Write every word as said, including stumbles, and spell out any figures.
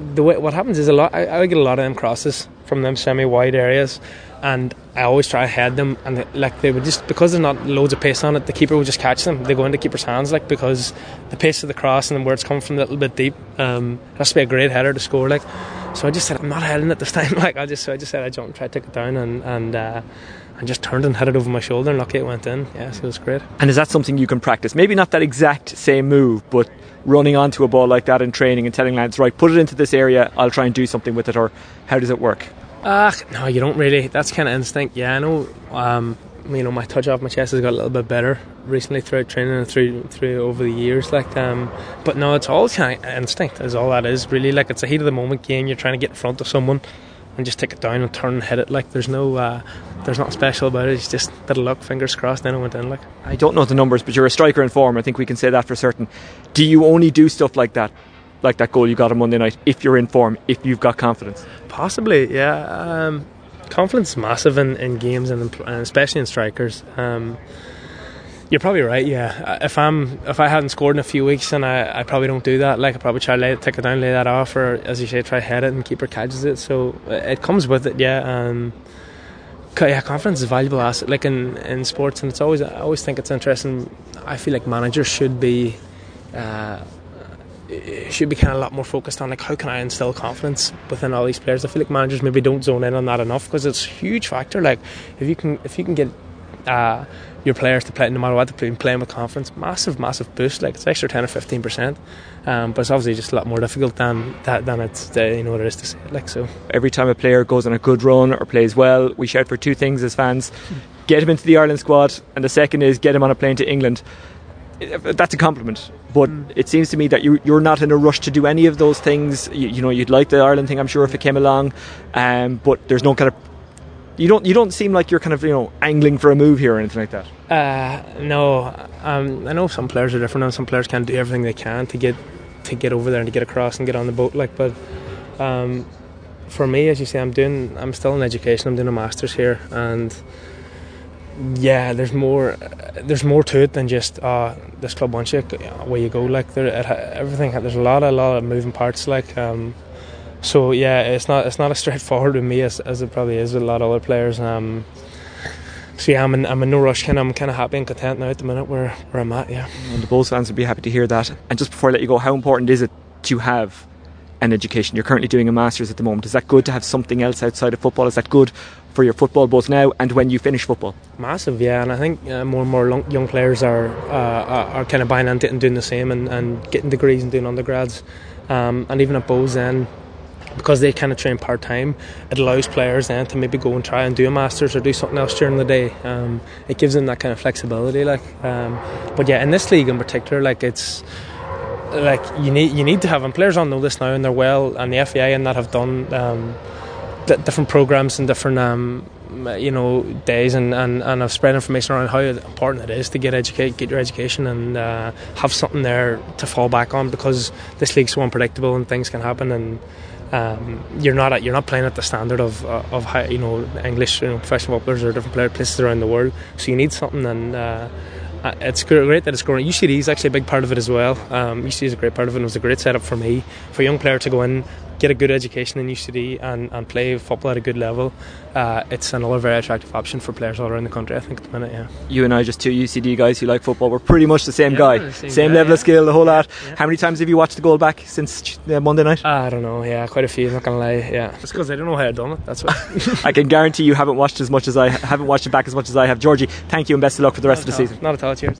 the way what happens is a lot. I, I get a lot of them crosses from them semi-wide areas, and I always try to head them, and they, like they would just, because there's not loads of pace on it, the keeper would just catch them. They go into keeper's hands, like, because the pace of the cross and where it's coming from a little bit deep. Um, it has to be a great header to score, like. So I just said, I'm not heading it this time. Like I just, so I just said I jumped, tried to take it down, and and uh, and just turned and hit it over my shoulder, and lucky it went in. Yeah, so it was great. And is that something you can practice? Maybe not that exact same move, but running onto a ball like that in training and telling lads, right, put it into this area, I'll try and do something with it, or how does it work? Uh, no, you don't really. That's kind of instinct. Yeah, I know. Um, you know, my touch off my chest has got a little bit better recently throughout training and through through over the years. Like, um, but no, it's all kind of instinct. Is all that is really. Like, it's a heat of the moment game. You're trying to get in front of someone and just take it down and turn and hit it. Like, there's no, uh, there's nothing special about it. It's just little luck, fingers crossed. Then it went in. Like, I don't know the numbers, but you're a striker in form. I think we can say that for certain. Do you only do stuff like that? Like that goal you got on Monday night, if you're in form, if you've got confidence? Possibly, yeah. Um, confidence is massive in, in games, and, in, and especially in strikers. Um, you're probably right, yeah. If I'm if I hadn't scored in a few weeks, and I, I probably don't do that. Like, I probably try to lay it, take it down, lay that off, or as you say, try to head it and keeper catches it. So it comes with it, yeah. Um, yeah, confidence is a valuable asset, like in, in sports, and it's always I always think it's interesting. I feel like managers should be. Uh, should be kind of a lot more focused on, like, how can I instill confidence within all these players. I feel like managers maybe don't zone in on that enough, because it's a huge factor. Like, if you can if you can get uh, your players to play, no matter what, to play, playing with confidence, massive massive boost. Like, it's extra ten or fifteen percent, um, but it's obviously just a lot more difficult than that than it's uh, you know what it is to say it. Like, so every time a player goes on a good run or plays well, we shout for two things as fans: get him into the Ireland squad, and the second is get him on a plane to England. That's a compliment, but mm. it seems to me that you, you're not in a rush to do any of those things. You, you know, you'd like the Ireland thing, I'm sure, if it came along, um, but there's no kind of you don't you don't seem like you're kind of, you know, angling for a move here or anything like that. Uh, no, um, I know some players are different, and some players can't do everything they can to get to get over there and to get across and get on the boat. Like, but um, for me, as you say, I'm doing I'm still in education. I'm doing a masters here, and yeah, there's more. There's more to it than just uh, this club wants you, away you go. Like, there, it, everything. There's a lot, a lot of moving parts. Like, um, so yeah, it's not, it's not as straightforward with me as, as it probably is with a lot of other players. Um, so yeah, I'm in, I'm in no rush. Kind of, I'm kind of happy and content now at the minute where, where I'm at. Yeah. And the Bulls fans would be happy to hear that. And just before I let you go, how important is it to have an education? You're currently doing a masters at the moment. Is that good to have something else outside of football? Is that good for your football, both now and when you finish football? Massive, yeah. And I think uh, more and more young players are uh, are, are kind of buying into it and doing the same, and, and getting degrees and doing undergrads, um, and even at Bows then, because they kind of train part-time, it allows players then to maybe go and try and do a masters or do something else during the day. Um, it gives them that kind of flexibility, like. Um, but yeah, in this league in particular, like, it's like you need you need to have, and players all know this now, and they're well, and the F A I and that have done um, d- different programs and different um, you know days, and, and, and have spread information around how important it is to get educate, get your education, and uh, have something there to fall back on, because this league's so unpredictable and things can happen, and um, you're not at, you're not playing at the standard of uh, of high, you know English, you know, professional footballers or different player places around the world. So you need something, and uh, it's great that it's growing. U C D is actually a big part of it as well. Um, U C D is a great part of it, and it was a great setup for me, for a young player to go in, get a good education in U C D and, and play football at a good level. Uh, it's another very attractive option for players all around the country, I think, at the minute. Yeah. You and I, just two U C D guys who like football, we're pretty much the same yeah, guy, the same, same guy, level yeah. of skill, the whole lot. Yeah. How many times have you watched the goal back since uh, Monday night? I don't know, yeah, quite a few, I'm not gonna lie. Yeah, it's because I don't know how I've done it, that's why. I can guarantee you haven't watched as much as I haven't watched it back as much as I have. Georgie, thank you and best of luck for the rest not of the season. Not at all, cheers.